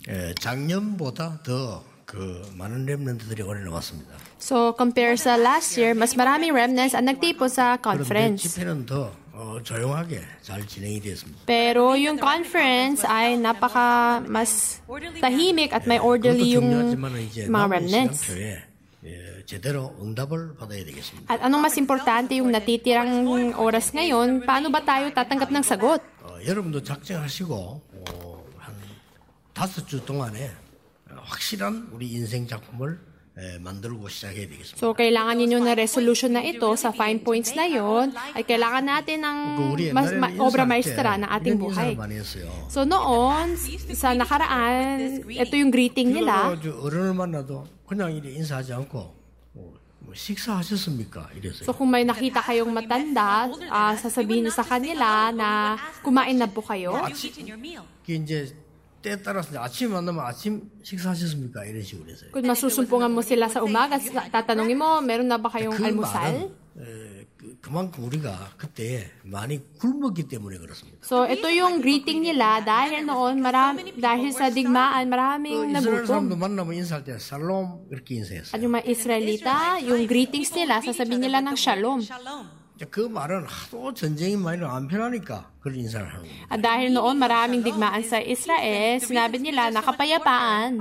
작년보다 더 많은 렘넌트들이 올해 나왔습니다. So, compare sa last year, mas maraming remnants ang nagtipon sa 그런데 conference. 집회는 더 조용하게 잘 진행이 되었습니다. Pero yung conference ay mas tahimik at may orderly yung mga remnants. 제대로 응답을 받아야 되겠습니다. At anong mas importante yung natitirang oras ngayon, paano ba tayo tatanggap ng sagot? 여러분도 작정하시고 한 5주 동안에 확실한 우리 인생 작품을 만들고 시작해야 되겠습니다. So, kailangan ninyo na resolution na ito sa fine points na yon ay kailangan natin ng obra maestra ng ating buhay. So, noon, sa nakaraan, ito yung greeting nila. 어른을 만나도 그냥 이렇게 인사하지 않고 식사하셨습니까? 이랬어요. So, kung may nakita kayong matanda, sasabihin nyo sa kanila na kumain na po kayo. 이제 때에 따라서 아침 만나면 아침 식사하셨습니까? 이런 식으로 했어요. Kung masusumpungan mo sila sa umaga, tatanungin mo, meron na ba kayong almusal? 그만큼 우리가 그때 많이 굶었기 때문에 그렇습니다. So, ito yung greeting nila dahil noon, dahil sa digmaan, maraming 이스라엘 사람도 nagutom. 만나면 인사할 때 살롬 이렇게 인사했어요. At yung mga Israelita, yung greetings nila, sasabihin nila ng shalom. 그 말은 하도 전쟁이 많이 안 편하니까 그런 인사를 하는 겁니다. At dahil noon, maraming digmaan sa Israel, sinabi nila na kapayapaan.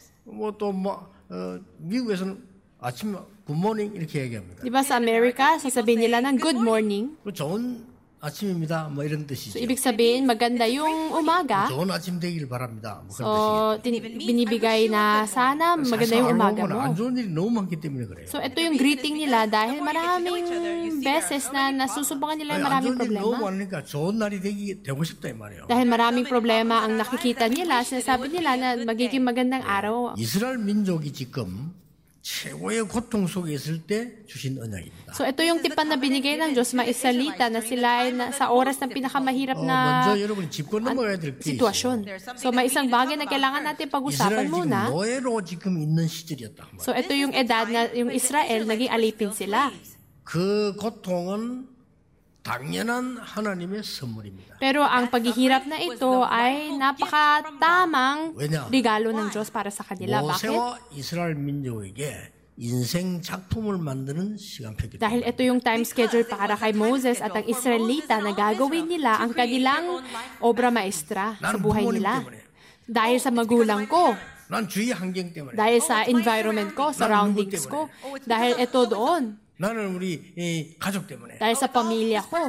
미국에서는 아침 굿모닝 이렇게 얘기합니다. Di ba sa Amerika, sasabihin nila ng good morning. 좋은 아침입니다. 뭐 이런 뜻이죠. So, ibig sabihin, maganda yung umaga. 좋은 아침 되길 바랍니다. 뭐 그런 So, 뜻이죠. binibigay na sana maganda yung umaga mo. 안 좋은 일이 너무 많기 때문에 그래요. So, ito yung greeting nila dahil maraming beses na nasusubukan nila yung maraming 안 좋은 일이 너무 problema. 많으니까 좋은 날이 되고 싶다 이 말이에요. Dahil maraming problema ang nakikita nila, sinasabi nila na magiging magandang araw. 이스라엘 민족이 지금 최고의 고통 속에 있을 때 주신 언약입니다. So, ito yung tipan na binigay ng Diyos, mga Israelita, na sila ay sa oras ng pinakamahirap na 먼저 여러분이 짚고 넘어가야 될 게 있어요. sitwasyon. So, may isang bagay na kailangan natin pag-usapan 이스라엘 지금 muna. 노예로 지금 있는 시절이었다. So, ito yung edad na yung Israel, naging alipin sila. 그 고통은 당연한 하나님의 선물입니다. Pero ang paghihirap na ito ay napakatamang regalo ng Diyos para sa kanila. Bakit? 모세와 이스라엘 민족에게 인생 작품을 만드는 시간표이기 Dahil 때문에 ito yung time schedule para kay Moses at ang Israelita na gagawin nila ang kanilang obra maestra sa buhay nila. Dahil sa magulang ko, 난 주위 환경 때문에 dahil sa environment ko, surroundings ko, dahil ito doon, 나는 우리 가족 때문에 dahil sa pamilya ko.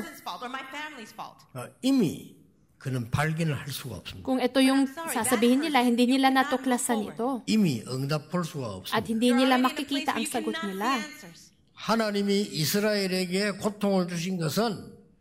이미 그는 발견을 할 수가 없습니다. Kung ito yung sasabihin nila, hindi nila natuklasan ito. 이미 응답 볼 수가 At 없습니다. hindi nila makikita ang sagot nila. 하나님이 이스라엘에게 고통을 주신 것은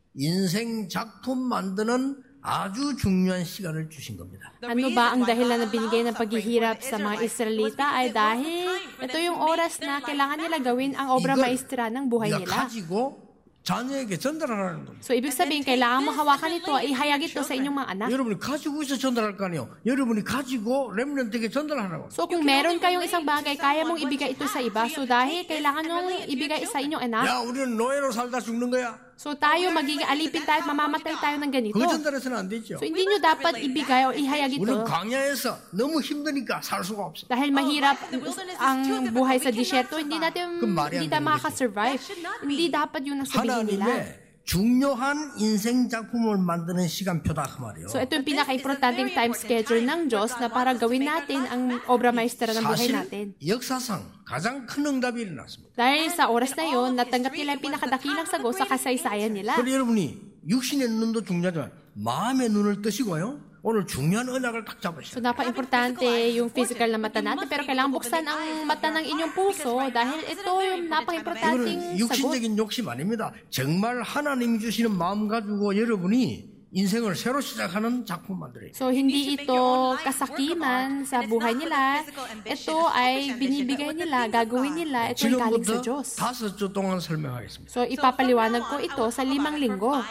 인생 작품 만드는 아주 중요한 시간을 주신 겁니다. Ano ba ang dahilan na binigay ng paghihirap sa mga Israelita ay dahil ito yung oras na kailangan nila gawin ang obra maestra ng buhay 네가 nila. 가지고 자녀에게 전달하라는 겁니다. So, ibig sabihin, kailangan mo hawakan ito, ihayag ito sa inyong mga anak. 여러분이 가지고 있어 전달할 거 아니에요. 여러분이 가지고 렘넌트에게 전달하라고. So, kung meron kayong isang bagay, kaya mong ibigay ito sa iba. So, dahil kailangan mong ibigay sa inyong anak. 야, 우리는 노예로 살다 죽는 거야. So, tayo magiging alipin tayo at mamamatay tayo ng ganito. 그 전달해서는 안 되죠. So, hindi nyo dapat ibigay o ihayag 우리는 ito. 광야에서 너무 힘드니까 살 수가 없어. Dahil mahirap ang buhay sa disyerto, hindi tayo makaka-survive. Hindi dapat yun ang sabihin nila. 하나님의 중요한 인생 작품을 만드는 시간표다 그 말이에요. So, ito yung pinaka-importanting time schedule ng Diyos na para gawin natin ang obra maestra ng buhay 사실 natin. 역사상 가장 큰 응답이 일어났습니다. Dahil sa oras na yon, natanggap nila yung pinakadakilang sagot sa kasaysayan nila. 그런데 여러분이 육신의 눈도 중요하지만 마음의 눈을 뜨시고요. 오늘 중요한 언약을 딱 So, 잡으셔야 돼요. napaka-importante yung physical na mata natin, pero kailangan buksan ang mata ng inyong puso dahil ito yung napaka-importanting 이거는 sagot. 육신적인 욕심 아닙니다. 정말 하나님이 주시는 마음 가지고 여러분이 인생을 새로 시작하는 작품 만들어요. So, hindi ito kasakiman sa buhay nila. Ito ay binibigay nila, gagawin nila. Ito yung galing sa Diyos. 5주 동안 설명하겠습니다. So, ipapaliwanag ko ito sa 5 linggo.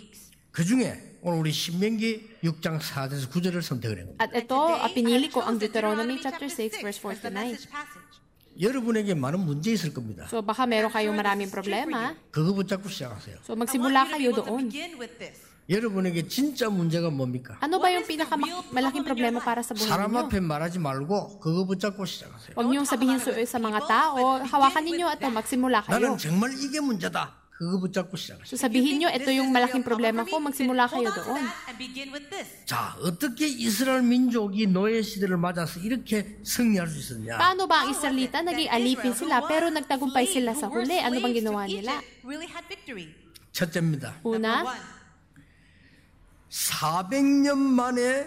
그 중에 오늘 우리 신명기 6장 4절에서 9절을 선택을 했습니다. At ito, pinili ko ang Deuteronomy chapter 6, verse 4 to 9. 여러분에게 많은 문제 있을 겁니다. So, baka meron kayong maraming problema. 그거 붙잡고 시작하세요. So, magsimula kayo doon. 여러분에게 진짜 문제가 뭡니까? Ano ba yung pinakamalaking problema para sa buhay 사람 ninyo? 앞에 말하지 말고 그거 붙잡고 시작하세요. Huwag niyong sabihin sa mga tao, hawakan ninyo at magsimula kayo. 나는 정말 이게 문제다. 그거 붙잡고 시작하세요. So sabihin niyo, ito yung malaking problema ko, magsimula kayo doon. 자, 어떻게 이스라엘 민족이 노예 시대를 맞아서 이렇게 승리할 수 있었냐? Paano ba ang Israelita naging alipin sila pero nagtagumpay sila sa huli? Ano bang ginawa nila? 첫째입니다. Una, 400년 만에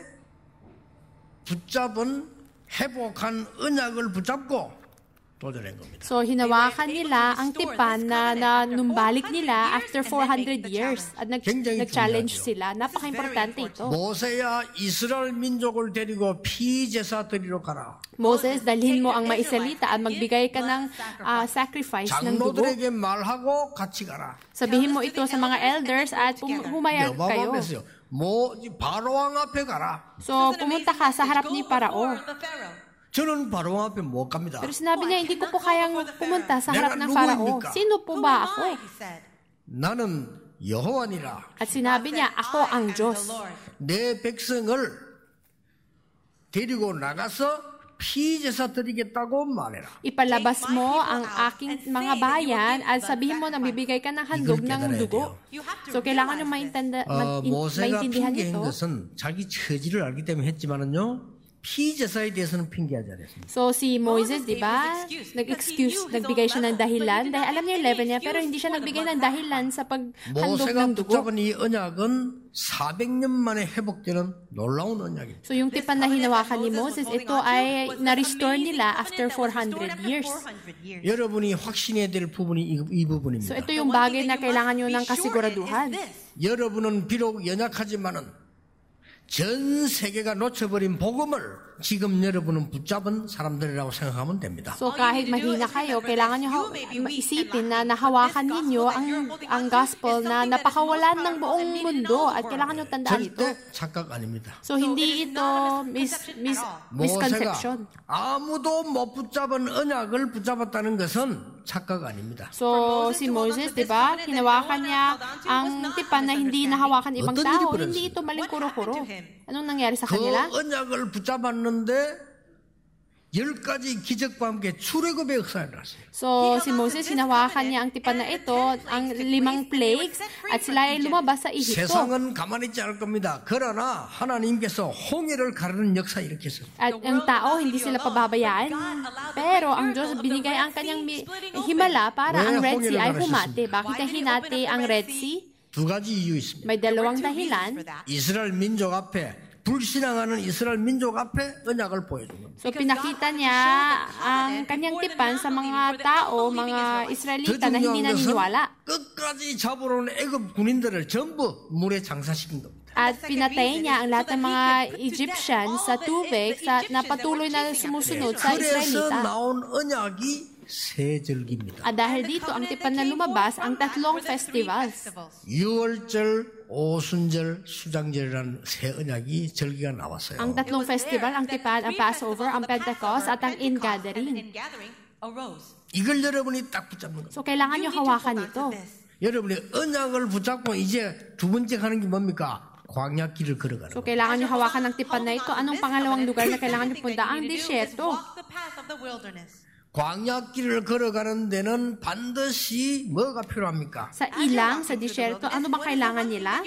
붙잡은 회복한 언약을 붙잡고 도전한 겁니다. so hinawakan nila ang tipan na numbalik nila after 400 years at nag-challenge sila. Napaka-importante ito. 모세야 이스라엘 민족을 데리고 피제사 드리러 가라. Moses, dalhin mo ang maisalita at magbigay ka ng sacrifice ng dugo. 장로들에게 말하고 같이 가라. Sabihin mo ito sa mga elders at humayag kayo. 바로왕 앞에 가라. So pumunta ka sa harap ni Parao. 저는 바로왕 앞에 못 갑니다. Pero sinabi niya, hindi ko po kayang pumunta sa harap ng Parao. Sino po ba ako? 나는 여호와니라. At sinabi niya, ako ang Diyos. 내 백성을 데리고 나가서 피제사 드리겠다고 말해라. Ipalabas mo ang aking mga bayan at sabihin mo na bibigay ka ng handog ng dugo. So kailangan nyo 모세가 maintindihan 핑계인 ito. 것은 자기 처지를 알기 때문에 했지만은요. 피제사에 대해서는 핑계하지 않았습니다. So si Moses, di ba, nagbigay siya ng dahilan dahil alam niya yung level niya, pero hindi siya nagbigay ng dahilan sa paghandog 모세가 ng dugo. 붙잡은 이 언약은 400년 만에 회복되는 놀라운 언약입니다. So yung tipan na hinawakan ni Moses, ito ay na-restore nila after 400 years. 여러분이 확신해야 될 부분이 이 부분입니다. So ito yung bagay na kailangan nyo ng kasiguraduhan. 여러분은 비록 연약하지만은 전 세계가 놓쳐버린 복음을 지금 여러분은 붙잡은 사람들이라고 생각하면 됩니다. So kahit mahina kayo, kailangan nyo isipin na nahawakan ninyo ang gospel na napakawalan ng buong mundo at kailangan nyo tandaan ito. 절대 착각 아닙니다. So hindi ito misconception. 아무도 못 붙잡은 언약을 붙잡았다는 것은 착각 아닙니다. So si Moses, di ba, hinawakan niya ang tipan na hindi nahawakan ibang tao. Hindi ito maling kuro-kuro. Anong nangyari sa 그 kanila? 언약을 붙잡았는데 10가지 기적과 함께 출애굽의 역사를 났어요. So, si Moses, hinawakan niya ang tipan na ito, ang 5 plagues, at sila ay lumabas sa Ehipto. 세상은 가만히 있지 않을 겁니다. 그러나 하나님께서 홍해를 가르는 역사 일으켰어요. At ang tao, hindi sila pababayaan. Pero ang Diyos binigay ang kanyang himala para ang Red Sea ay humati. Bakit ay hinati ang Red Sea? 두 가지 이유 있습니다. May dalawang dahilan. 이스라엘 민족 앞에 불신앙하는 이스라엘 민족 앞에 언약을 보여준 겁니다. So pinakita niya ang kanyang tipan sa mga tao, mga Israelita na hindi naniniwala. 끝까지 잡으러 온 애굽 군인들을 전부 물에 장사시킨 겁니다. At pinatay niya ang lahat ng mga Egyptians sa tubig na patuloy na sumusunod sa 그래서 Israelita. 나온 언약이 세 절기입니다. At dahil dito, ang tipan na lumabas, ang 3 festivals. 유월절, 오순절, 수장절이라는 세 언약이 절기가 나왔어요. Ang 3 festival, ang tipan, ang Passover, ang Pentecost, at ang Ingathering. 이걸 여러분이 딱 붙잡는 거예요. So kailangan nyo hawakan ito. 여러분이 언약을 붙잡고 이제 두 번째 가는 게 뭡니까? 광야길을 걸어가는 So 거예요. kailangan nyo hawakan ng tipan na ito. Anong pangalawang lugar na kailangan nyo punta? Ang disyerto. 광야길을 걸어가는 데는 반드시 뭐가 필요합니까? Sa ilang, sa disyerto, ano ba kailangan nila?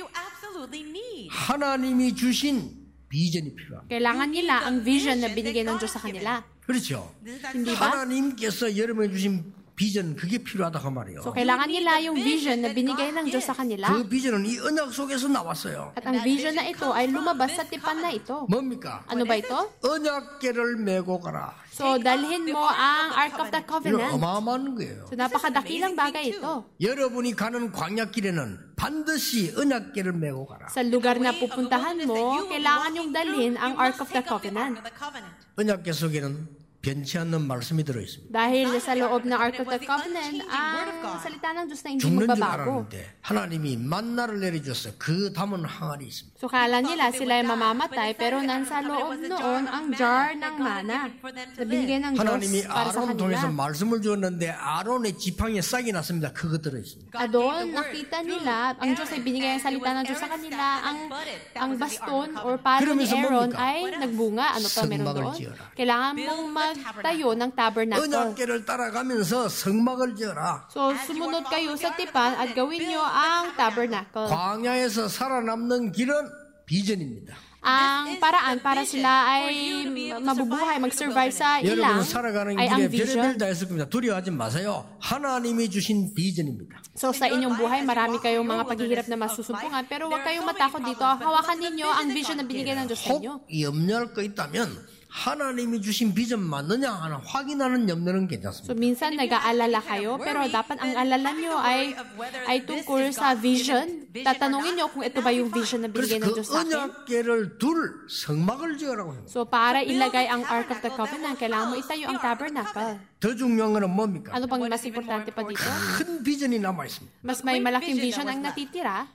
하나님이 주신 비전이 필요합니다. Kailangan nila ang vision na binigay ng Diyos sa kanila. 그렇죠? Hindi ba? 하나님께서 여러분에 주신 비전 그게 필요하다고 말이에요. So kailangan nila yung vision na binigay ng Diyos sa kanila. 그 비전은 이 언약 속에서 나왔어요. At ang vision na ito ay lumabas sa tipan na ito. 뭡니까? Ano ba ito? 언약궤를 메고 가라. So dalhin mo ang Ark of the 이건 Covenant. 어마어마한 거예요. So napakadakilang bagay ito. 여러분이 가는 광야길에는 반드시 언약궤를 메고 가라. Sa lugar na pupuntahan mo, kailangan yung dalhin ang Ark of the Covenant. 언약궤 속에는 변치 않는 말씀이 들어 있습니다. Dahil sa loob ng Ark of the Covenant, ang salita ng Diyos na hindi 죽는 줄 magbabago. 알았는데 하나님이 만나를 내려줬어요. 그 담은 항아리 있습니다. So kala nila sila ay mamamatay, pero nasa loob noon ang jar ng mana na binigay ng 하나님이 Diyos para sa 아론 통해서 kanila. 말씀을 주었는데 아론의 지팡이에 싹이 났습니다. 그거 들어 있습니다. At doon, nakita nila, ang Diyos ay binigay ang salita ng Diyos sa kanila, ang baston or palo ni Aaron ay nagbunga. Ano pa meron doon? Kailangan mong magtayo ng tabernacle. 언약궤를 따라가면서 성막을 지어라. So, sumunod kayo sa tipan at gawin nyo ang tabernacle. 광야에서 살아남는 길은 비전입니다. Ang paraan para sila ay mabubuhay, mag-survive sa ilang 여러분 살아가는 ay ang 길에 vision. 별의별 다 있을 겁니다. 두려워하지 마세요. 하나님이 주신 비전입니다. So sa inyong buhay, marami kayong mga paghihirap na masusumpungan, pero huwag kayong matakot dito. Hawakan ninyo ang vision na binigay ng Diyos sa inyo. 혹 염려할 거 있다면 하나님이 주신 비전 맞느냐 하나 확인하는 염려는 괜찮습니다. So minsan nag-aalala kayo, pero dapat ang alala nyo ay tungkol sa vision. Tatanungin nyo kung ito ba yung vision na binigay ng 그래서 그 Diyos sa akin. 언약궤를 둘 성막을 지으라고 합니다. So para ilagay ang Ark of the Covenant, kailangan mo itayo ang tabernacle. 더 중요한 것은 뭡니까? Ano pang mas importante pa dito? 큰 비전이 남아 있습니다. Mas may malaking vision ang natitira.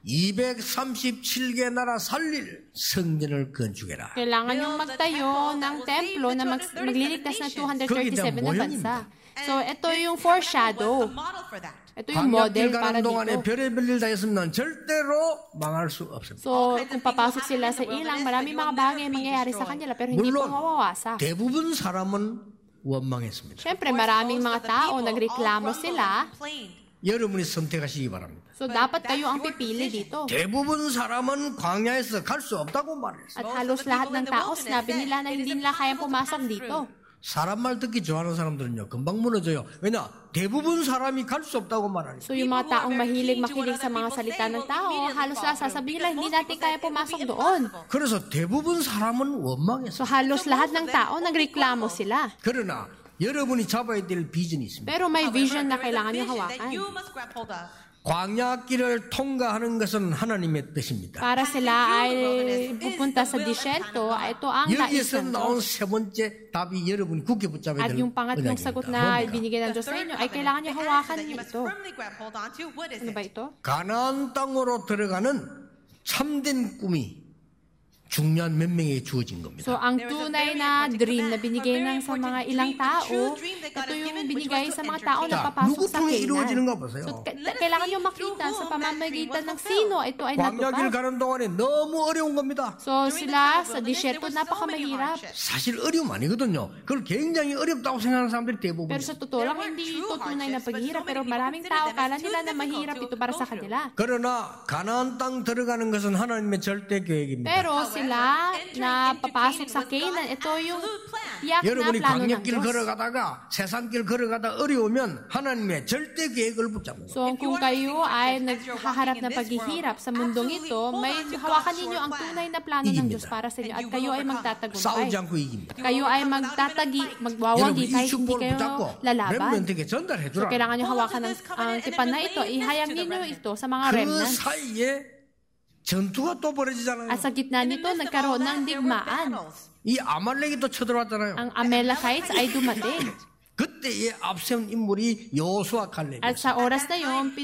237개 나라 살릴 성전을 건축해라. Kailangan yung magtayo ng templo na magliligtas ng 237 na bansa. So, ito yung foreshadow. Ito yung model 광야길 para 가는 동안에 dito. 별의별 일 다 했으면 절대로 망할 수 없습니다. So, kung papasok sila sa ilang, maraming mga bagay mangyayari sa kanila, pero hindi po 물론 mawawasa. 대부분 사람은 원망했습니다. Siyempre, maraming mga tao nagreklamo sila. 여러분이 선택하시기 바랍니다. So, dapat kayo ang pipili dito. 대부분 사람은 광야에서 갈 수 없다고 말했어요. At halos lahat ng tao, sinabi nila na hindi nila kayang pumasok dito. 사람 말 듣기 좋아하는 사람들은요 금방 무너져요. 왜냐? 대부분 사람이 갈 수 없다고 말하니까. So, yung mga taong makinig sa mga salita ng tao, halos lahat sasabihin nila, hindi natin kaya pumasok doon. 그래서 대부분 사람은 원망했어요. So, halos lahat ng tao nagreklamo sila. 그러나 여러분이 잡아야 될 비전이 있습니다. Pero may vision na kailangan nyo hawakan. 광야길을 통과하는 것은 하나님의 뜻입니다. Para sila ay pupunta sa disyerto, ito ang nais 여기에서 ng 나온 Diyos. 세 번째 답이 여러분이 굳게 붙잡아야 At 될 yung pangatlong sagot na ibinigay ng Diyos sa inyo, ay kailangan nyo hawakan nyo ito. Ano ba ito? 가나안 땅으로 들어가는 참된 꿈이 중요한 몇 명에게 주어진 겁니다. So, ang tunay na dream na binigay ng sa mga ilang tao, ito yung binigay sa mga tao na 자, papasok 누구 sa 통해 이루어지는가 Canaan. 보세요. So, kailangan nyo makita sa pamamagitan ng sino ito ay 광야길 natupad. 가는 동안에 너무 어려운 겁니다. So, sila sa disyerto napakamahirap. 사실 어려움 아니거든요. 그걸 굉장히 어렵다고 생각하는 사람들이 대부분. Pero sa totoo lang, hindi ito tunay na paghihirap. Pero maraming tao, kala nila na mahirap ito para sa kanila. 그러나 가나안 땅 들어가는 것은 하나님의 절대 계획입니다. Pero sila na papasok sa Canaan, ito yung tiyak na 여러분이 plano ng 광야길 Diyos. 걸어가다가 세상길 걸어가다 어려우면 하나님의 절대 계획을 붙잡는 거예요. So, kung kayo ay naghaharap ng paghihirap sa mundong ito, may hawakan ninyo ang tunay na plano ng Diyos para sa inyo at kayo ay magtatagumpay. 싸우지 않고 이깁니다. Kayo ay magwawagi 여러분 이 kahit hindi 축복을 kayo 붙잡고 lalaban. 렘넌트에게 전달해 So, 주라. kailangan nyo hawakan ang tipan na ito. Ihayag ninyo ito sa mga 그 remnants. 사이에 전투가 또 벌어지잖아요. At sa gitna nito, nagkaroon ng digmaan. 이 아말렉이 또 쳐들어왔잖아요. Ang Amalekites ay dumating. 그때에 앞세운 인물이 여호수아 칼렙. At sa oras na yun,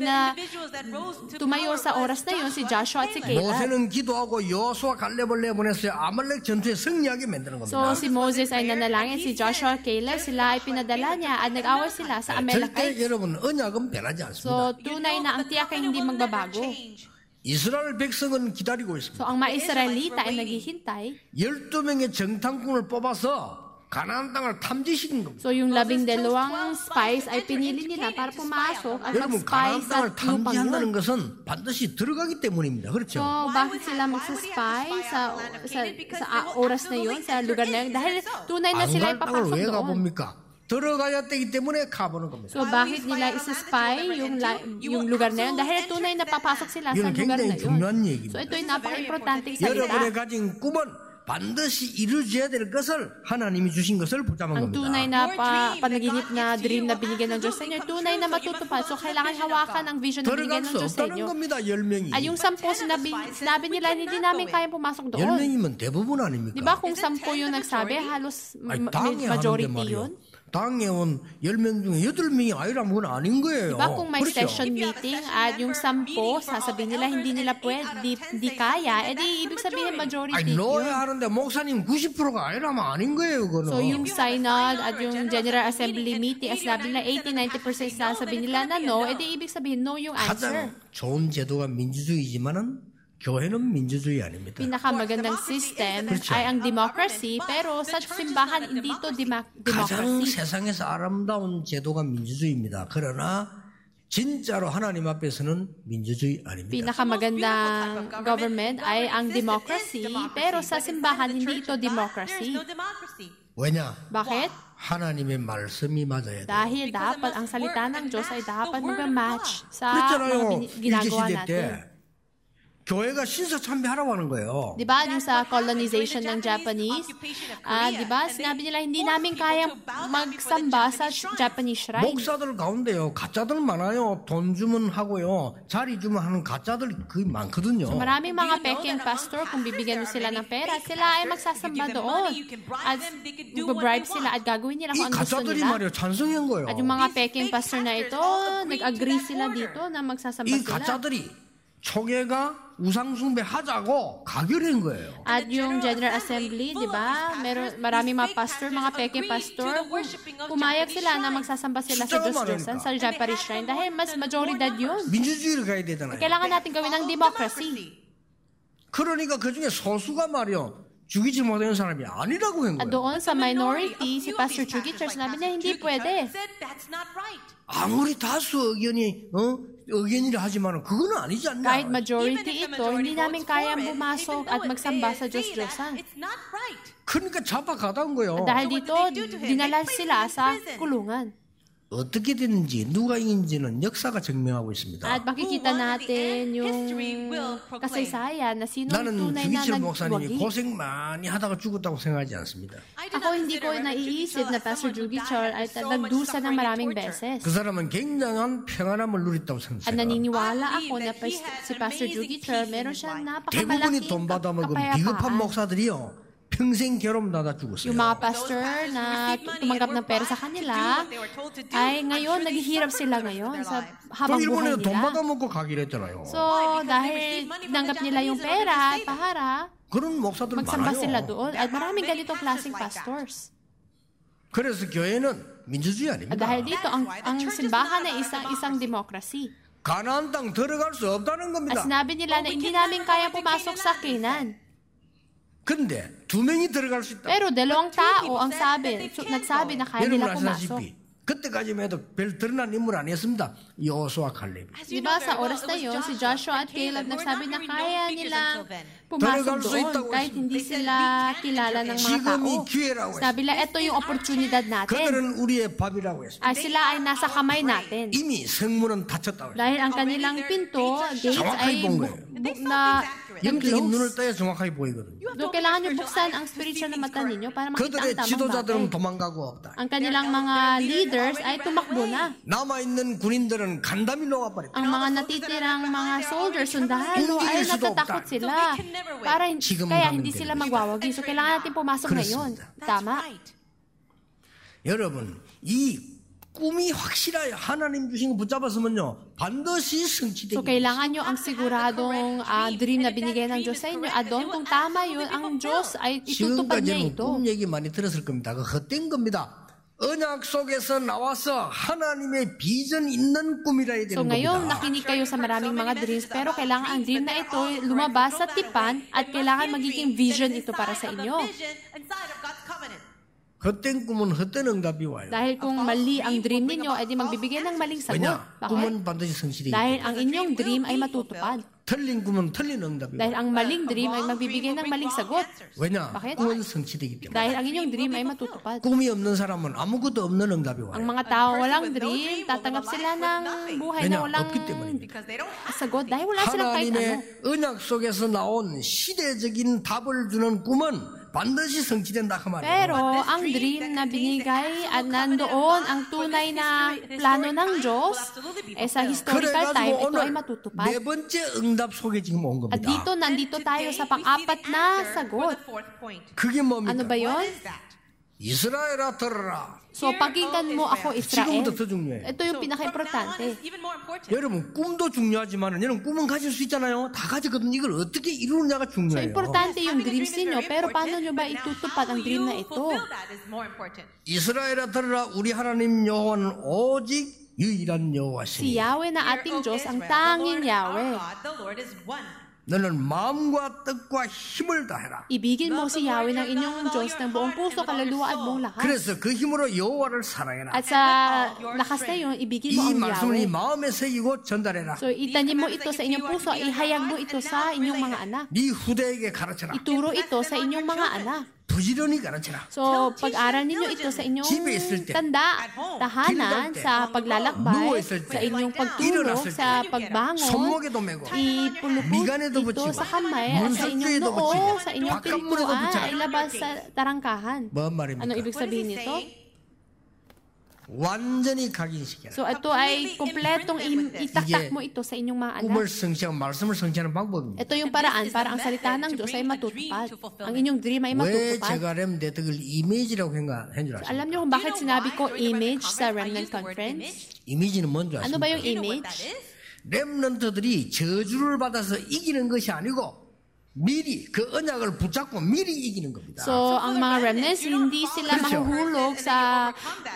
tumayo sa oras na yun si Joshua at si Caleb. 모세는 기도하고 여호수아 칼렙을 내보냈어요. 아말렉 전투에 승리하게 만드는 겁니다. So si Moses ay nanalangin, si Joshua at Caleb, sila ay pinadala niya at nag-away sila sa 절대 Amalekites. 여러분 언약은 변하지 않습니다. So tunay na ang tiyak ay hindi magbabago. 이스라엘 백성은 기다리고 있습니다. So ang mga Israelita ay naghihintay. 12명의 정탐꾼을 뽑아서 가나안 땅을 탐지시킨 겁니다. So yung 12 spies ay pinili nila para pumasok at 여러분 mag-spy 가나안 sa 땅을 lupang 탐지한다는 yun. 것은 반드시 들어가기 때문입니다. 그렇죠? So, bakit sila magsaspy sa oras na yun, sa lugar na yun? Dahil tunay na sila ay 안 갈 땅을 papasok 왜 doon. 가봅니까? 들어가야 되기 때문에 가보는 겁니다. So, bakit nila isa-spy yung lugar na yun? Dahil tunay na papasok sila sa 이건 lugar 굉장히 na yun. 중요한 얘기입니다. So, ito ay napaka-importanting 여러분의 salita. 가진 꿈은 반드시 이루어져야 될 것을 하나님이 주신 것을 붙잡은 Ang 겁니다. tunay na panaginip na dream na binigyan ng Diyos sa inyo, tunay na matutupad. So, kailangan hawakan ang vision na binigyan 들어갈 ng 수 Diyos sa 없다는 inyo. 겁니다. 10명이. Ay, yung 10 sinabi nila, hindi namin kayang pumasok doon. 10명이면 대부분 아닙니까? Di ba kung 10 yung nagsabi, halos 아니, 당에 하는데 majority 말이요. yun? 당에 온 10명 중에 8명이 아니라면 그건 아닌 거예요. Diba kung may 그렇죠? session meeting at yung 10 sasabihin nila hindi nila pwede, di kaya, edi ibig sabihin majority 아니, 넣어야 yun. 하는데 목사님 90%가 아니라면 아닌 거예요. 그거는. So yung synod at yung General Assembly meeting, as sabi nila 80-90% sasabihin nila na no, edi ibig sabihin no yung answer. 가장 좋은 제도가 민주주의지만은 교회는 민주주의 아닙니다. Pinakamagandang system ay ang democracy, pero sa simbahan hindi ito 가장 democracy. 세상에서 아름다운 제도가 민주주의입니다. 그러나 진짜로 하나님 앞에서는 민주주의 아닙니다. Pinakamagandang government ay ang democracy, pero sa simbahan hindi ito democracy. 왜냐? Bakit? 하나님의 말씀이 맞아야 돼요. Dahil dapat ang salita ng Diyos ay dapat mag-match sa 그랬잖아요. mga ginagawa 일제시대 natin. 때 교회가 신사참배하라고 하는 거예요. Di ba, yung sa colonization ng Japanese, di ba, sinabi nila, hindi namin kayang magsamba sa Japanese shrine. 목사들 가운데요, 가짜들 많아요. 돈 주면 하고요, 자리 주면 하는 가짜들 거의 많거든요. So, maraming mga peking pastor, kung bibigyan mo sila ng pera, sila ay magsasamba doon. At bribe sila at gagawin nila 이 kung ano gusto 가짜들이 nila. 말이요, 찬성한 거예요. At yung mga peking pastor na ito, nag-agree sila dito na magsasamba 이 sila. 가짜들이 총회가 우상숭배 하자고 가결한 거예요. At yung General Assembly, di ba? Maraming mga pastor, mga peking pastor, pumayag sila na magsasamba sila sa Diyos-Diyosan, sa Japanese shrine, dahil mas majoridad yun. 민주주의를 가야 되잖아요. Kailangan natin gawin ng democracy. 그러니까 그 중에 소수가 말이요, 죽이지 못하는 사람이 아니라고 한 At 거예요. doon sa minority, si Pastor Chugi Church, sinabi niya, hindi pwede. 아무리 다수 의견이라 하지만 그건 아니지 않냐. Kahit majority ito, hindi namin kayang pumasok at magsamba sa Diyos-Diyosan. 그러니까 잡아가다온 거예요. Dahil dito, dinala sila sa kulungan. 어떻게 됐는지 누가 이긴지는 역사가 증명하고 있습니다. At makikita natin yung kasaysayan na sino 나는 tunay na 주기철 목사님이 nagwagi. 고생 많이 하다가 죽었다고 생각하지 않습니다. Ako hindi ko naiisip na Pastor Jugi Chol ay nagdusa ng maraming beses. 그 사람은 굉장한 평안함을 누렸다고 At 생각해요. naniniwala ako na si Pastor Jugi Chol meron siyang 대부분이 napakamalaking 돈 받아먹은 비겁한 kapayapaan. 목사들이요, 평생 괴로움 나다 죽었어요. Yung mga pastor na tumanggap ng pera sa kanila ay ngayon naghihirap sila ngayon sa 또 habang buhay 일본에서 돈 nila. 받아먹고 가기로 했잖아요. So dahil tinanggap nila yung pera at pahara, 그런 목사들 magsamba sila 많아요. doon at maraming ganitong klaseng pastors. 그래서 교회는 민주주의 At 아닙니다. dahil dito ang simbahan ay isang democracy. 가나안 땅 들어갈 수 없다는 At 겁니다. sinabi nila na hindi namin kaya pumasok sa Canaan. 근데 2명이 들어갈 수 있다. Pero dalawang tao ang nagsabi na kaya 여러분 nila pumasok. 아시다시피 그때까지만 해도 별 드러난 인물 아니었습니다. 여호수아 칼렙. Di ba sa oras na yun, si Joshua at Caleb nagsabi na kaya nilang pumasok doon kahit hindi sila kilala ng mga tao. 지금이 기회라고 했어요. Sabi nila, ito yung oportunidad natin. 그들은 우리의 밥이라고 했습니다. Sila ay nasa kamay natin. 이미 성문은 닫혔다고 했어요. Dahil ang kanilang pinto, gates ay na 영적인 눈을 closed. 떠야 정확하게 보이거든요. So, kailangan nyo buksan ang spiritual na mata ninyo para makita 그들의 ang tamang 지도자들은 bagay. 도망가고 없다. Ang kanilang mga leaders ay tumakbo na. 남아있는 군인들은 간담이 녹아버렸다. Ang mga natitirang mga soldiers, sundalo, ay natatakot sila. Kaya hindi sila magwawagi. So, kailangan natin pumasok ngayon. Tama. 여러분, 이 꿈이 확실하여 하나님 주신 거 붙잡았으면요, 반드시 성취되기. So, kailangan nyo ang siguradong dream na binigay ng Diyos sa inyo. At doon, kung tama yun, ang Diyos ay itutupad niya 지금까지는 ito. 꿈 얘기 많이 들었을 겁니다. 그 헛된 겁니다. 언약 속에서 나와서 하나님의 비전 있는 꿈이라 해야 So 되는 ngayon, 겁니다. nakinig kayo sa maraming mga dreams, pero kailangan ang dream na ito lumabas sa tipan at kailangan magiging vision ito para sa inyo. 헛된 꿈은 헛된 응답이 와요. Dahil kung mali ang dream ninyo, edi magbibigay ng maling sagot. 왜냐? Bakit? 꿈은 반드시 성실히. Dahil ang inyong dream ay matutupad. 틀린 꿈은 틀린 응답이 Dahil 와요. ang maling dream ay magbibigay ng maling sagot. 왜냐? Bakit? 꿈은 성취되기 때문에. Dahil ang inyong dream ay matutupad. 꿈이 없는 사람은 아무것도 없는 응답이 Ang 와요. mga tao walang dream, tatanggap sila ng buhay na 왜냐? walang 없기 때문입니다. sagot. Dahil wala silang kahit ano. 하나님의 언약 속에서 나온 시대적인 답을 주는 꿈은 반드시 성취된다 그 말이에요. Pero ang dream na binigay at nandoon ang tunay na plano ng Diyos, sa historical time, ito ay matutupad. 네 번째 응답 속에 지금 온 At 겁니다. nandito tayo sa pang-apat na sagot. 그게 뭡니까? Ano ba yon? 이스라엘아 들어라. So, pakinggan mo ako, Israel. 지금부터 더 중요해요. Ito yung pinaka-importante. 여러분 꿈도 중요하지만 여러분 꿈은 가질 수 있잖아요. 다 가졌거든요. 이걸 어떻게 이루느냐가 So, 중요해요. importante yung dreams ninyo, pero paano nyo ba itutupad ang dream na ito? 이스라엘아 들으라 우리 하나님 여호와는 오직 유일한 Si 여호와시니 Yahweh na ating Diyos, ang tanging Yahweh. 너는 마음과 뜻과 힘을 다해라. Ibigin mo si Yahweh ng inyong Diyos ng buong puso, kaluluwa at buong lakas. 그래서 그 힘으로 여호와를 사랑해라. At sa lakas na yun, ibigin mo 이 ang 말씀을 이 Yahweh. 마음에 새기고 전달해라. So, itanim mo ito sa inyong puso, ihayag mo ito sa inyong mga anak. 네 후대에게 가르쳐라. Ituro ito sa inyong mga anak. 부지런히 가르쳐라. So, pag-aral ninyo ito sa inyong tanda, tahanan, sa paglalakbay, sa inyong pagtulog, sa pagbangon, 손목에도 메고 ipulupot ito sa kamay at sa inyong noo, sa inyong pintuan, ay labas sa tarangkahan. 뭔 말입니까? Ano ibig sabihin nito? 완전히 각인시켜라. So, ito ay kompletong itaktak mo ito sa inyong mga anak. 꿈을 성취하고 말씀을 성취하는 방법입니다. Ito yung paraan para ang salita ng Diyos ay matutupad. Ang inyong dream ay 왜 matutupad. 제가 렘대 그걸 이미지라고 생각한 줄 아십니까? Alam niyo kung bakit sinabi ko image sa Remnant Conference? 이미지는 뭔지 Ano ba 아십니까? yung image? 렘넌트들이 저주를 받아서 이기는 것이 아니고 미리 그 언약을 붙잡고 미리 이기는 겁니다. So, ang mga remnants, hindi sila Kretso. mahuhulog sa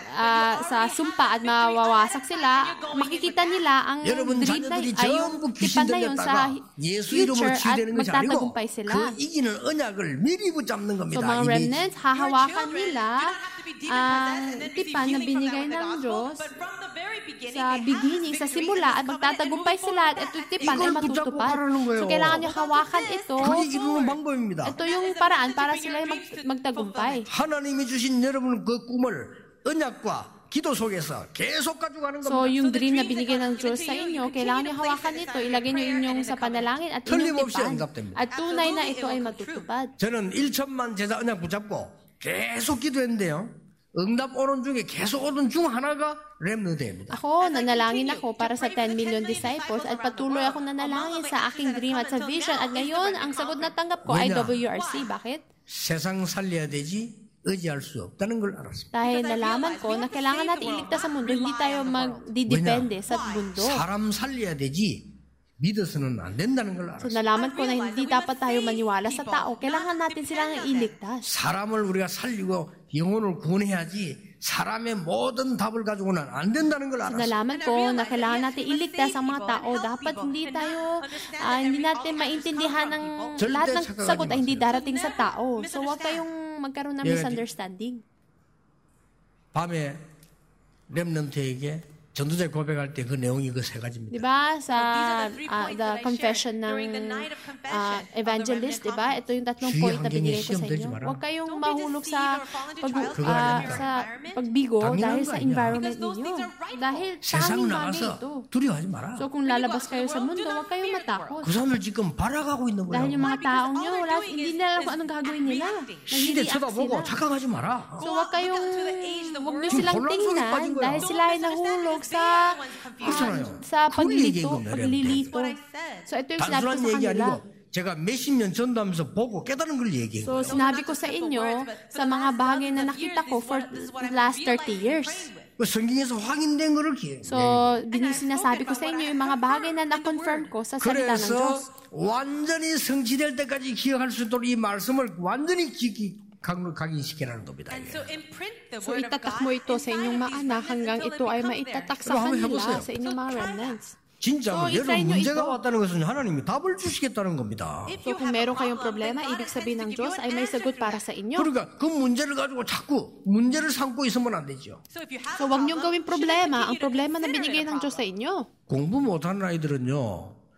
sumpa at mawawasak sila. Makikita nila ang 여러분 dream na 자녀들이 ay yung 전부 tipan na yun sa 귀신 들렸다가 예수 future 이름으로 at 치유되는 것이 아니고 magtatagumpay sila. 그 이기는 언약을 미리 붙잡는 So, 겁니다. mga 이미지. remnants, hahawakan nila ang tipan na binigay ng Diyos sa beginning, sa simula, at magtatagumpay sila at ito tipan ay matutupad. So, kailangan nyo hawakan ito. 그게 이루는 방법입니다. Ito yung paraan para sila magtagumpay. 하나님이 주신 여러분 그 꿈을 언약과 기도 속에서 계속 가져가는 So, 겁니다. yung dream na binigay ng Diyos sa inyo, kailangan nyo hawakan ito, ilagay nyo inyong sa panalangin at inyong 틀림없이 tipan. 응답됩니다. At tunay na ito ay matutupad. 저는 1천만 제자 언약 붙잡고 계속 기도했는데요. 응답 오는 중에 계속 오는 중 하나가 렘넌트입니다. Ako, nanalangin ako para sa 10 million disciples at patuloy ako nanalangin sa aking dream at sa vision. At ngayon, ang sagot na tanggap ko ay WRC. Bakit? 세상 살려야 되지 의지할 수 없다는 걸 알았습니다. Dahil nalaman ko na kailangan natin iligtas sa mundo, hindi tayo magdidepende sa mundo. 사람 살려야 되지 믿어서는 안 된다는 걸 So, 알았습니다. nalaman ko na hindi dapat tayo maniwala sa tao. Kailangan natin silang iligtas. 사람을 우리가 살리고 영혼을 구원해야지 사람의 모든 답을 가지고는 안 된다는 걸 알았습니다. Nalaman ko na kailangan natin iligtas ang mga tao. Dapat hindi natin maintindihan ng lahat ng sagot ay hindi darating sa tao. So, huwag kayong magkaroon ng misunderstanding. 밤에 렘넌트에게 전도자 고백할 때 그 내용이 그 세 가지입니다. Diba? Sa the confession ng evangelist, diba? Ito yung tatlong point na binigay ko sa inyo. Huwag kayong mahulog sa pagbigo dahil sa environment ninyo. Dahil 세상 tanging bagay 나가서 ito. 두려워하지 마라. So, kung lalabas kayo sa mundo, huwag kayong matakot. 그 사람들 지금 발악하고 있는 거예요. Dahil yung mga taong nyo, hindi nila alam kung anong gagawin nila. 시대 Nanghihiyak 쳐다보고 sila. 착각하지 마라. So, huwag nyo silang tingnan dahil sila ay nahulog sa paglilito. So, ito yung sinabi ko 단순한 sa 얘기 kanila. 아니고 제가 몇십 년 전도하면서 보고 깨달은 걸 얘기해요. So, sinabi ko sa inyo sa mga bagay na nakita ko for the last 30 years. 그 성경에서 확인된 거를 기억해요. So, sinasabi ko sa inyo yung mga bagay na na-confirm ko sa salita ng Diyos. 그래서 완전히 성취될 때까지 기억할 수 있도록 이 말씀을 완전히 각인시키라는 겁니다. So, itatak mo ito sa inyong mga anak hanggang ito ay maitatak sa kanila, sa inyong mga remnants. 진짜 So, 여러분 i-try nyo 문제가 ito. 왔다는 것은 하나님이 답을 주시겠다는 겁니다. So, kung meron kayong problema, ibig sabihin ng Diyos ay may sagot para sa inyo. 그러니까 그 문제를 가지고 자꾸 문제를 삼고 있으면 안 되죠. So, huwag niyong gawing problema ang problema na binigay ng Diyos sa inyo. 공부 못하는 아이들은요.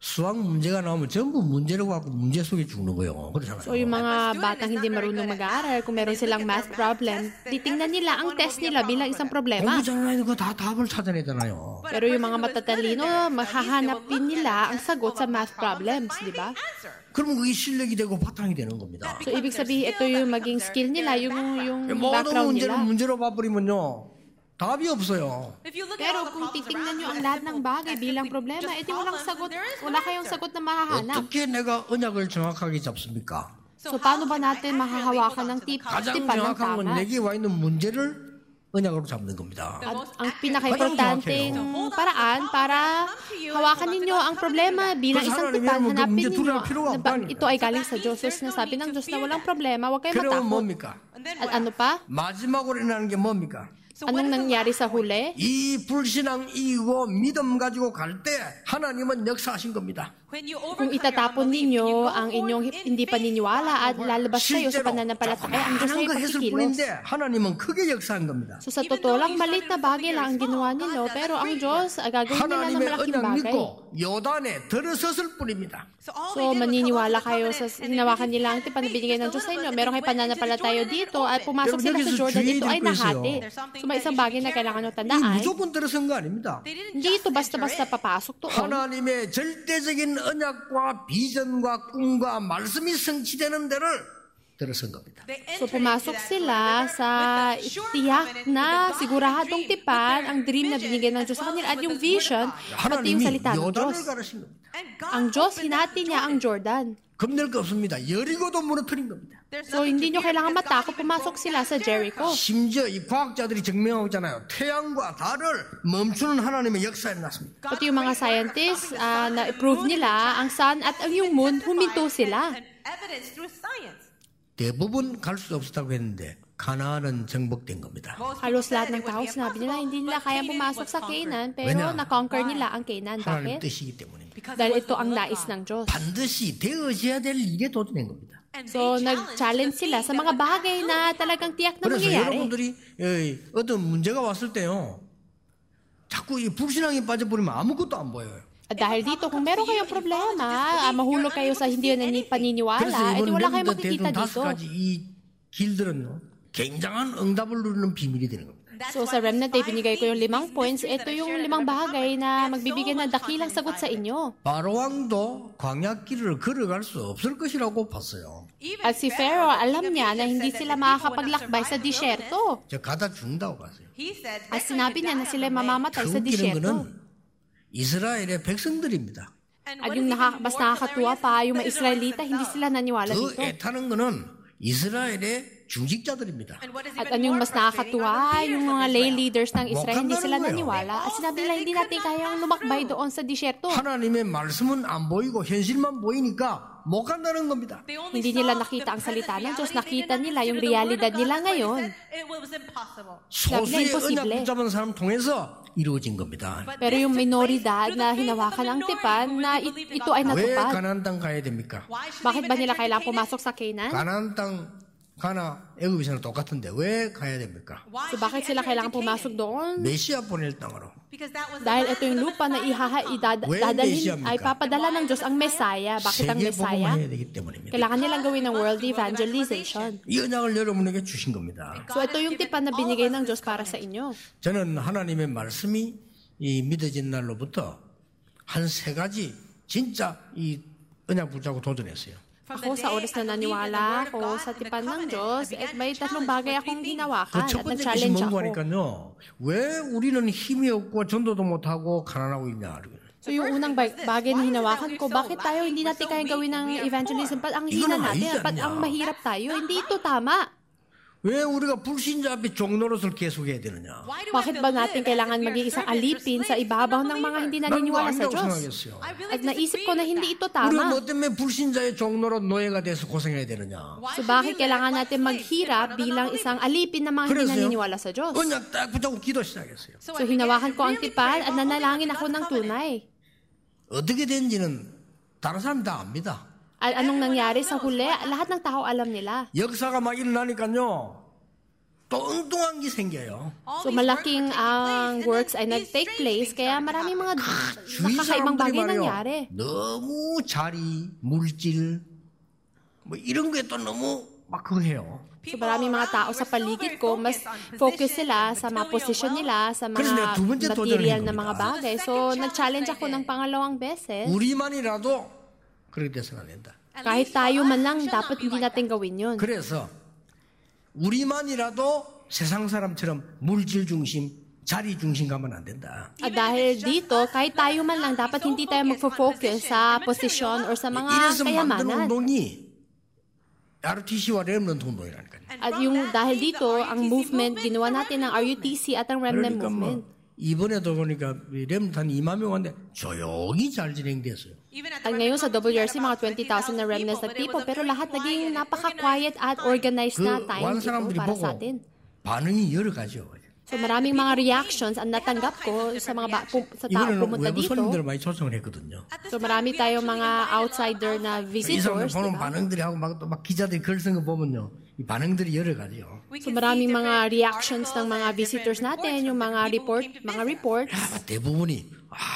수학 문제가 나오면 전부 문제를 갖고 문제 속에 죽는 거예요. 그렇잖아요. So yung mga batang hindi marunong mag-aaral, kung meron silang math problem, titingnan nila ang test nila bilang isang problema. 공부 잘하는 거 다 답을 찾아내잖아요. Pero yung mga matatalino, mahahanapin nila ang sagot sa math problems, di ba? 그러면 그게 실력이 되고 바탕이 되는 겁니다. So ibig sabihin, ito yung maging skill nila, yung 모든 background 문제를 nila. 문제로 봐버리면요. 답이 없어요. Pero kung titingnan nyo ang lahat ng bagay bilang problema, edi walang sagot, wala kayong sagot na mahahanap. 어떻게 내가 언약을 정확하게 잡습니까? So paano ba natin mahahawakan ng 가장 tipan ng 정확한 건 tama? 내게 와 있는 문제를 언약으로 잡는 겁니다. At ang pinaka-importanting paraan para hawakan ninyo ang problema bilang isang tipan, hanapin ninyo na ito ay galing sa Diyos. So sinasabi ng Diyos na walang problema, huwag kayo 그러면 matakot. 뭡니까? At ano pa? 마지막으로 일어나는 게 뭡니까? Anong nangyari sa huli? 이 불신앙 이기고 믿음 가지고 갈 때 하나님은 역사하신 겁니다. Kung itatapon ninyo ang inyong hindi paniniwala at lalabas kayo sa pananampalataya, ang Diyos ay 거 했을 pakikilos. 뿐인데 하나님은 크게 역사한 겁니다. So sa totoo lang, maliit na bagay lang ang ginawa nila, pero ang Diyos gagawin nila ng 하나님의 malaking 언약 bagay. 믿고 요단에 들어섰을 뿐입니다. So maniniwala kayo sa hinawakan nila ang tipan na binigay ng Diyos sa inyo. Meron kayo pananampalataya dito at pumasok sila sa Jordan, ito ay nahati. So may isang bagay na kailangan nyo 이 tandaan. 무조건 들어선 거 아닙니다. Hindi ito basta-basta papasok doon. 하나님의 절대적인 언약과 비전과 꿈과 말씀이 성취되는 데를 들어선 겁니다. So pumasok sila sa tiyak na siguradong tipan ang dream na binigay ng Diyos sa kanila at yung vision, pati yung 하나님이 salita ng Diyos. 요단을 가르신 겁니다. Ang Diyos, hinati niya ang Jordan. 겁낼 거 없습니다. 여리고도 무너뜨린 겁니다. So hindi nyo kailangan matakot, pumasok sila sa Jericho. 심지어 이 과학자들이 증명하고 있잖아요. 태양과 달을 멈추는 하나님의 역사에 났습니다. Pati yung mga scientists, na-prove nila ang sun at ang yung moon, huminto sila. 대부분 갈 수 없었다고 했는데 가나안은 정복된 겁니다. Halos lahat ng tao sinabi nila, hindi nila kayang pumasok sa Canaan, pero na-conquer nila ang Canaan. 하나님 Bakit? 뜻이기 때문입니다. Dahil ito ang nais ng Diyos. 반드시 되어져야 될 일에 도전한 겁니다. So, nag-challenge sila sa mga bagay na talagang tiyak na 그래서 mangyayari. 여러분들이 어떤 문제가 왔을 때요. 자꾸 이 불신앙에 빠져버리면 아무것도 안 보여요. At dahil dito, kung meron kayong problema, mahulog kayo sa hindi 그래서 paniniwala, edi 이번 wala kayong 렘넌트 makikita 대중 dito. 5가지 이 길들은요. 굉장한 응답을 누리는 비밀이 되는 겁니다. So sa remnant ay binigay ko yung 5 points. Ito yung 5 bagay na magbibigay ng dakilang sagot sa inyo. 바로 왕도 광야길을 걸어갈 수 없을 것이라고 봤어요. At si Pharaoh, alam niya na hindi sila makakapaglakbay sa disyerto. 저 가다 죽는다고 봤어요. At sinabi niya na sila mamamatay sa 그 웃기는 disyerto. 거는 이스라엘의 백성들입니다. At yung mas nakakatuwa pa, yung mga Israelita, hindi sila naniwala 더 dito. 애타는 거는 이스라엘의 중직자들입니다. At yung mas nakakatuwa, yung mga lay leaders ng Israel, hindi sila naniwala. At sinabi nila, hindi natin kayang lumakbay doon sa disyerto. 하나님의 말씀은 안 보이고 현실만 보이니까 못 간다는 겁니다. Hindi nila nakita ang salita ng Diyos, nakita nila yung realidad nila ngayon. 소수의 imposible. 언약 붙잡은 사람 통해서 이루어진 겁니다. Pero yung minoridad na hinawakan ang tipan, na ito ay 왜 natupad. 가나안 땅 가야 됩니까? Bakit ba nila kailangan pumasok sa Canaan? 가나안 땅 가나 애굽에서는 똑같은데 왜 가야 됩니까? So bakit sila kailangan pumasok doon? 메시아 보낼 땅으로. Dahil ito yung lupa na idadalhin ay papadala ng Diyos ang Messiah. Bakit ang 세계 Messiah? 복음을 해야 되기 때문입니다. Kailangan nilang gawin ng world evangelization. 이 언약을 여러분에게 주신 겁니다. So ito yung tipan na binigay ng Diyos para sa inyo. 저는 하나님의 말씀이 이 믿어진 날로부터 한 3가지 진짜 이 언약 붙잡고 도전했어요. Ako sa oras na naniwala ako sa tipan ng Diyos, at may 3 bagay akong hinawakan 첫 at 번째 것이 nag-challenge 뭔가 ako. 하니까요. 왜 우리는 힘이 없고 전도도 못하고 가난하고 있냐. So yung unang bagay na hinawakan ko, bakit tayo hindi natin kayang gawin ng evangelism? Ba't ang hina natin? Ba't ang mahirap tayo? Hindi ito tama. 왜 우리가 불신자 앞에 종노릇을 계속해야 되느냐. Bakit ba natin kailangan maging isang alipin sa ibabaw ng mga hindi naniniwala sa Diyos? 생각했어요. At naisip ko na hindi ito 우리가 tama. 뭐 때문에 불신자의 종노릇 노예가 돼서 고생해야 되느냐. So bakit kailangan natin maghirap bilang isang alipin ng mga hindi 그래서요. naniniwala sa Diyos? 언약 딱 붙잡고 기도 시작했어요. So hinawakan ko ang tipan at nanalangin ako ng tunay. 어떻게 된지는 다른 사람이 다 압니다. Anong nangyari sa huli? Lahat ng tao alam nila. 역사가 막 일어나니까요. 또 엉뚱한 게 생겨요. So malaking ang works ay nag-take place, kaya maraming mga 주위 nakakaibang 사람들이 bagay 말이요. nangyari. 너무 자리, 물질, 뭐 이런 거에 또 너무 막 그거 해요. So maraming mga tao sa paligid ko, mas focus sila sa mga posisyon nila, sa 그래서 내가 mga 두 번째 material 도전을 na mga 해봅니다. bagay. So nag-challenge ako ng pangalawang beses. 우리만이라도 그렇게 돼서는 안 된다. Kahit tayo man lang, dapat hindi natin gawin yun. 그래서 우리만이라도 세상 사람처럼 물질 중심, 자리 중심 가면 안 된다. At dahil dito, kahit tayo man lang, dapat hindi tayo magfo-focus sa posisyon or sa mga 이래서 만든 kayamanan. 운동이 RTC와 렘넌트 운동이라니까요. At yung dahil dito, ang movement, ginawa natin ng RUTC at ang Remnant 그러니까 Movement. 이번에도 보니까 렘넌트 한 2만 명 왔는데 조용히 잘 진행됐어요. At ngayon sa WRC, mga 20,000 na remnants nagtipo, pero lahat naging napaka-quiet at organized na 그 time 완 dito 사람들이 para 보고 sa atin. 반응이 여러 가지요. So maraming mga reactions ang natanggap ko sa mga sa tao 이거는 pumunta 외부 dito. 손님들 많이 초청을 했거든요. So marami tayong mga outsider na 이 사람들 visitors. 보는 Diba? 반응들이 하고 막 기자들이 글 쓴 거 보면요. 이 반응들이 여러 가지요. So maraming mga reactions ng mga visitors natin, yung mga reports. 대부분이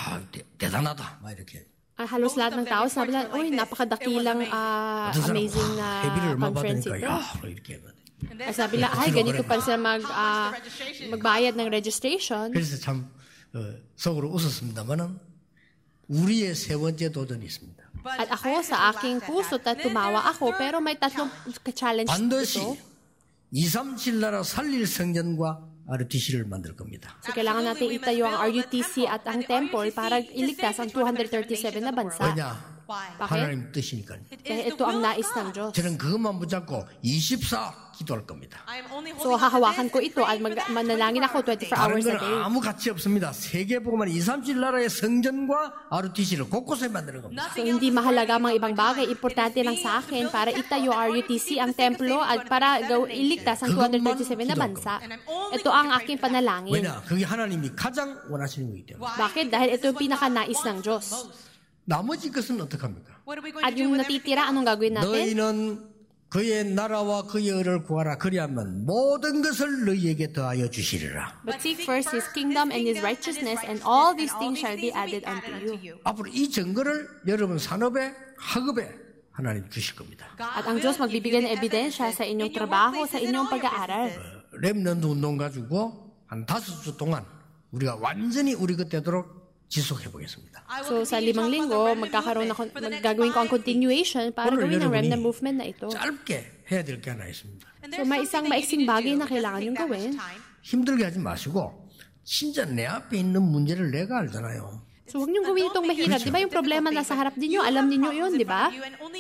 대단하다 막 이렇게. Halos lahat ng tao sabi lang, uy, napakadakilang 어떤 사람, amazing 회비를 na 얼마 conference 받으니까 ito. 이렇게. Ay, sabi lang, ay, ganito pa sila magbayad ng registration. 그래서 참 속으로 웃었습니다만은 우리의 세 번째 도전이 있습니다. At ako, sa aking puso, tumawa ako, pero may tatlong challenge 반드시 dito. 237 나라 살릴 성전과 RTC를 만들 겁니다. So, kailangan natin itayo ang RUTC at ang temple para iligtas ang 237 na bansa. 왜냐? 하나님 뜻이니까요. Dahil ito ang nais ng Diyos. 저는 그것만 붙잡고 24 기도할 겁니다. So, hahawakan ko ito at manalangin ako 24 다른 hours a 건 day. 아무 가치 없습니다. 세계보고만 237 나라의 성전과 RTC를 곳곳에 만드는 겁니다. So, hindi mahalaga ang mga ibang bagay. Importante lang sa akin para itayo RUTC, ang templo, at para iligtas ang 237 na bansa. Ito ang aking panalangin. 왜냐? 그게 하나님이 가장 원하시는 거기 때문에. Bakit? Dahil ito yung pinakanais ng Diyos. 나머지 것은 어떡합니까? At yung natitira, anong gagawin natin? 너희는 그의 나라와 그의 의를 구하라. 그리하면 모든 것을 너희에게 더하여 주시리라. But seek first His kingdom and His righteousness, and all these things shall be added unto you. 앞으로 이 증거를 여러분 산업에, 학업에 하나님 주실 겁니다. At ang Diyos magbibigay ng ebidensya sa inyong trabaho, sa inyong pag-aaral. 렘넌트 운동 가지고 한 5주 동안 우리가 완전히 우리 것 되도록 지속해 보겠습니다. So sa 5 linggo, gagawin ko ang continuation para gawin ang remnant movement na ito. 짧게 해야 될 게 하나 있습니다. So may isang maiksing bagay na kailangan yung gawin. 힘들게 하지 마시고 진짜 내 앞에 있는 문제를 내가 알잖아요. So huwag niyong gawin itong mahirap. Di ba yung problema nasa harap ninyo? Alam ninyo yun, di ba?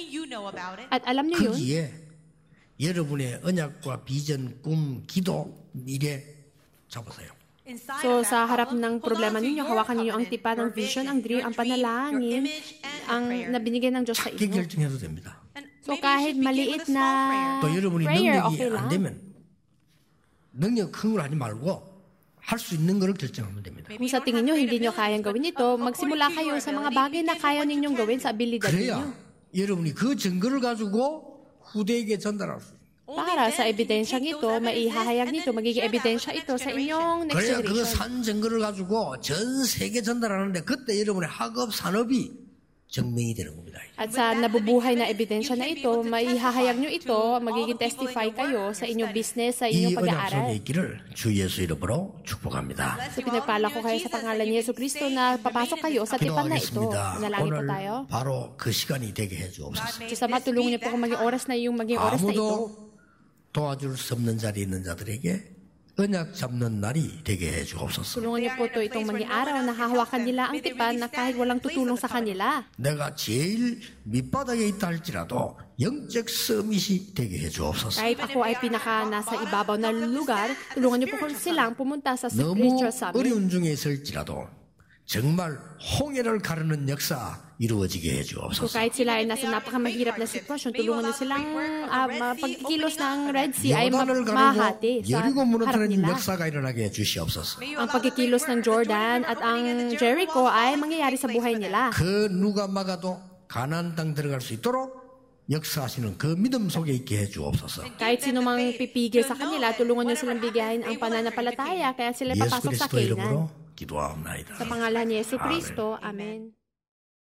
At alam niyo yun. 거기에 여러분의 언약과 비전, 꿈, 기도, 미래 잡으세요. So sa harap ng problema ninyo, hawakan ninyo ang tipa ng vision, ang dream, ang panalangin, ang nabinigay ng Diyos sa 작게 inyo. 결정해도 됩니다. So kahit maliit na 또 여러분이 prayer, 능력이 okay 안 lang. 되면 능력 큰 걸 하지 말고 할 수 있는 거를 결정하면 됩니다. Kung sa tingin nyo, hindi nyo kayang gawin ito, magsimula kayo sa mga bagay na kaya ninyong gawin sa abilidad ninyo. 그래야 여러분이 그 증거를 가지고 후대에게 전달할 수 있어요. Para sa ebidensyang ito, maihahayag nito, magiging ebidensya ito sa inyong next 그래야 그 generation. 산 증거를 가지고 전 세계 전달하는데 그때 여러분의 학업 산업이 증명이 되는 겁니다. At sa nabubuhay na ebidensya na ito, maihahayag nyo ito, magiging testify kayo sa inyong business, sa 이 inyong 언약 속에 pag-aaral. 있기를 주 예수 이름으로 축복합니다. So pinagpala ko kayo sa pangalan ni Yesu Cristo na papasok kayo sa tipan na ito. 기도하겠습니다. Manalangin po 오늘 tayo. 바로 그 시간이 되게 해주옵소서. Diyos Ama, tulungan niyo po kung maging oras na yung maging oras na ito. 아무도 도와줄 수 없는 자리에 있는 자들에게 언약 잡는 날이 되게 해주옵소서. Tulungan niyo po ito itong maging araw na hahawakan nila ang tipan na kahit walang tutulong sa kanila. 내가 제일 밑바닥에 있다 할지라도 영적 서밋이 되게 해주옵소서. Kahit ako ay pinaka nasa ibabaw na lugar, tulungan niyo po kung silang pumunta sa 너무 spiritual summit. 어려운 중에 있을지라도 정말 홍해를 가르는 역사 이루어지게 So 해주옵소서. kahit sila ay nasa napakamahirap na sitwasyon, tulungan niyo silang pagkikilos ng Red Sea ay 요단을 mahati 가르고 sa 여리고 harap 무너뜨리는 nila. 역사가 일어나게 해주시옵소서. Ang pagkikilos ng Jordan at ang Jericho ay mangyayari sa buhay nila. 그 누가 막아도 가나안 땅 들어갈 수 있도록 역사하시는 그 믿음 속에 있게 해주옵소서. Kahit sino mang pipigil sa kanila, tulungan niyo silang bigayin ang pananampalataya kaya sila 예수 papasok sa 그리스도 이름으로 Canaan. 기도하옵나이다. Sa pangalan ni Yesu Kristo, Amen.